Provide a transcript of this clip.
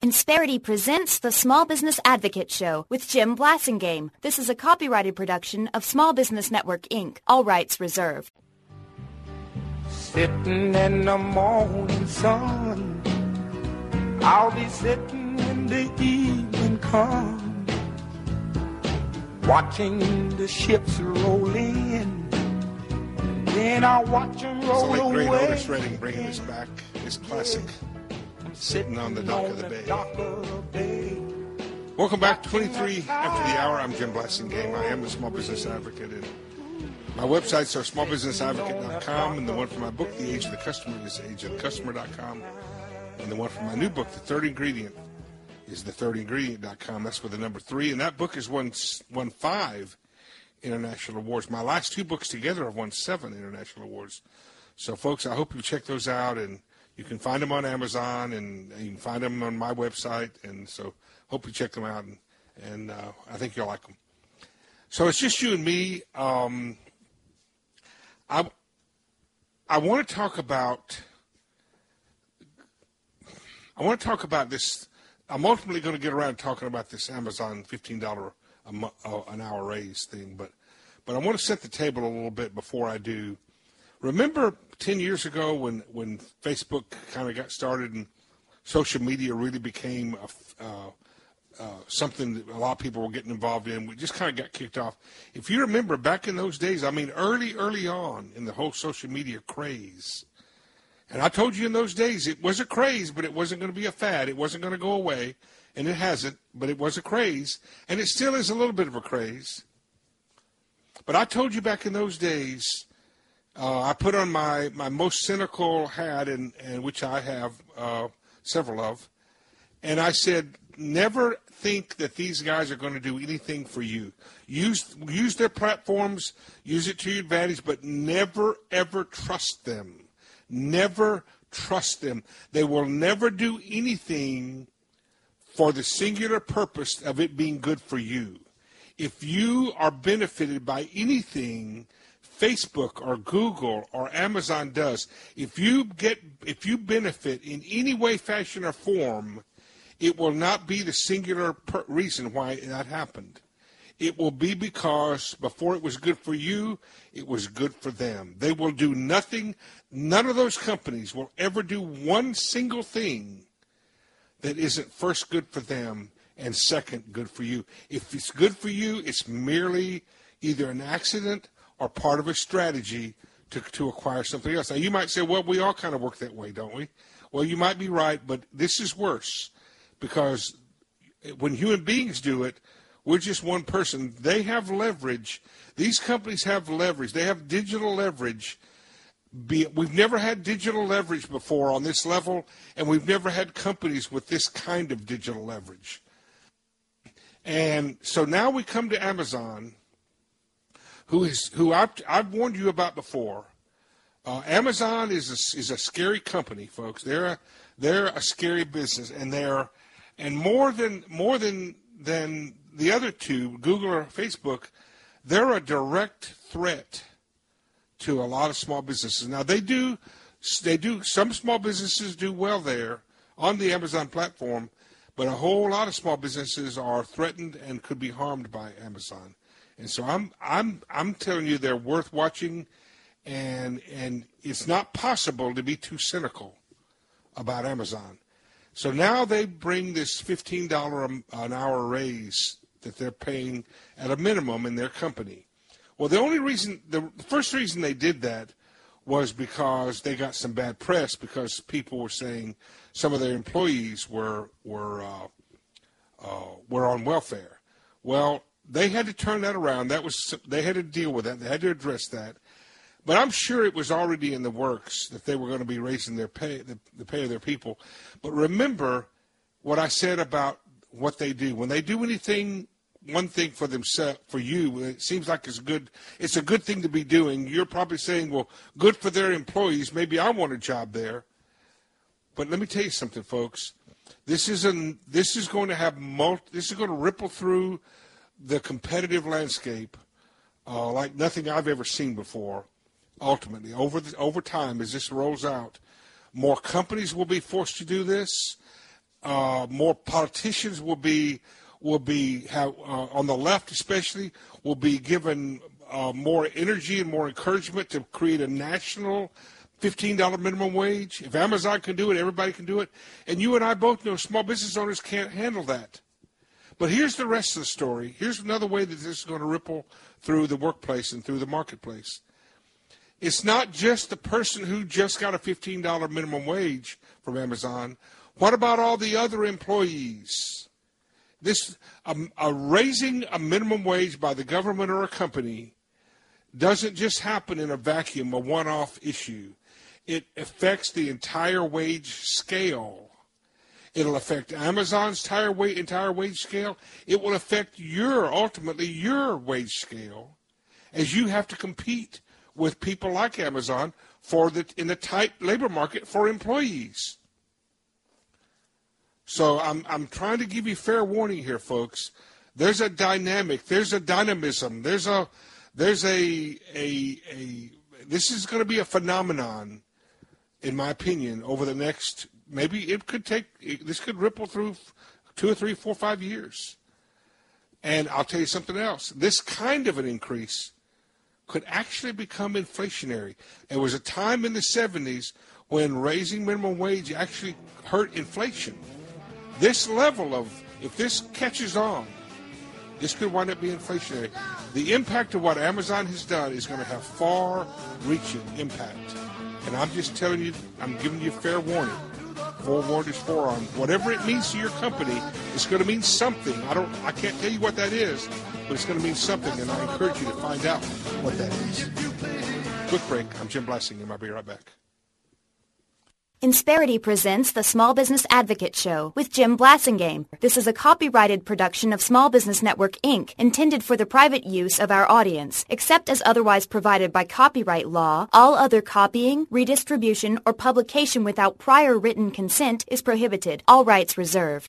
Insperity presents the Small Business Advocate Show with Jim Blasingame. This is a copyrighted production of Small Business Network, Inc. All rights reserved. Sitting in the morning sun, I'll be sitting when the evening comes, watching the ships roll in, then I'll watch them roll away. It's like great Otis Redding bringing this back, this classic. Sitting on the dock of the bay. Welcome back, 23 after the hour. I'm Jim Blasingame. I am the Small Business Advocate. And my websites are smallbusinessadvocate.com, and the one for my book, The Age of the Customer, is ageofthecustomer.com. And the one for my new book, The Third Ingredient, is thethirdingredient.com. That's with the number 3. And that book has won 5 international awards. My last 2 books together have won 7 international awards. So, folks, I hope you check those out, and you can find them on Amazon, and you can find them on my website, and so hope you check them out, and I think you'll like them. So it's just you and me. I want to talk about this. I'm ultimately going to get around to talking about this Amazon $15 an hour raise thing, but I want to set the table a little bit before I do. Remember 10 years ago when Facebook kind of got started and social media really became something that a lot of people were getting involved in? We just kind of got kicked off. If you remember back in those days, I mean, early on in the whole social media craze, and I told you in those days it was a craze, but it wasn't going to be a fad. It wasn't going to go away, and it hasn't, but it was a craze, and it still is a little bit of a craze. But I told you back in those days, I put on my most cynical hat, and which I have several of, and I said, never think that these guys are going to do anything for you. Use their platforms, use it to your advantage, but never, ever trust them. Never trust them. They will never do anything for the singular purpose of it being good for you. If you are benefited by anything Facebook or Google or Amazon does, if you benefit in any way, fashion, or form, it will not be the singular reason why that happened. It will be because before it was good for you, it was good for them. They will do nothing. None of those companies will ever do one single thing that isn't first good for them and second good for you. If it's good for you, it's merely either an accident or part of a strategy to acquire something else. Now, you might say, well, we all kind of work that way, don't we? Well, you might be right, but this is worse, because when human beings do it, we're just one person. They have leverage. These companies have leverage. They have digital leverage. We've never had digital leverage before on this level, and we've never had companies with this kind of digital leverage. And so now we come to Amazon, who I've warned you about before. Amazon is a scary company, folks. They're a scary business, and more than the other two, Google or Facebook, they're a direct threat to a lot of small businesses. Now they do some small businesses do well there on the Amazon platform, but a whole lot of small businesses are threatened and could be harmed by Amazon. And so I'm telling you, they're worth watching, and it's not possible to be too cynical about Amazon. So now they bring this $15 an hour raise that they're paying at a minimum in their company. Well, the first reason they did that was because they got some bad press, because people were saying some of their employees were on welfare. Well, they had to turn that around. They had to deal with that. They had to address that. But I'm sure it was already in the works that they were going to be raising their pay, the pay of their people. But remember what I said about what they do. When they do one thing for themselves, for you, it seems like it's a good thing to be doing. You're probably saying, well, good for their employees. Maybe I want a job there. But let me tell you something, folks. This is going to ripple through the competitive landscape like nothing I've ever seen before. Ultimately, over time, as this rolls out, more companies will be forced to do this. more politicians will be on the left especially will be given more energy and more encouragement to create a national $15 minimum wage. If Amazon can do it, everybody can do it. And you and I both know small business owners can't handle that. But here's the rest of the story. Here's another way that this is going to ripple through the workplace and through the marketplace. It's not just the person who just got a $15 minimum wage from Amazon. What about all the other employees? Raising a minimum wage by the government or a company doesn't just happen in a vacuum, a one-off issue. It affects the entire wage scale. It'll affect Amazon's entire wage scale. It will affect ultimately your wage scale, as you have to compete with people like Amazon in the tight labor market for employees. So I'm trying to give you fair warning here, folks. There's a dynamic. There's a dynamism. This is going to be a phenomenon, in my opinion, over the next. Maybe this could ripple through 2 or 3, 4, 5 years. And I'll tell you something else. This kind of an increase could actually become inflationary. There was a time in the 70s when raising minimum wage actually hurt inflation. This level if this catches on, this could wind up being inflationary. The impact of what Amazon has done is going to have far-reaching impact. And I'm just telling you, I'm giving you fair warning. Forewarned is forearmed. Whatever it means to your company, it's going to mean something. I can't tell you what that is, but it's going to mean something, and I encourage you to find out what that is. Quick break. I'm Jim Blessing, and I'll be right back. Insperity presents the Small Business Advocate Show with Jim Blasingame. This is a copyrighted production of Small Business Network, Inc., intended for the private use of our audience. Except as otherwise provided by copyright law, all other copying, redistribution, or publication without prior written consent is prohibited. All rights reserved.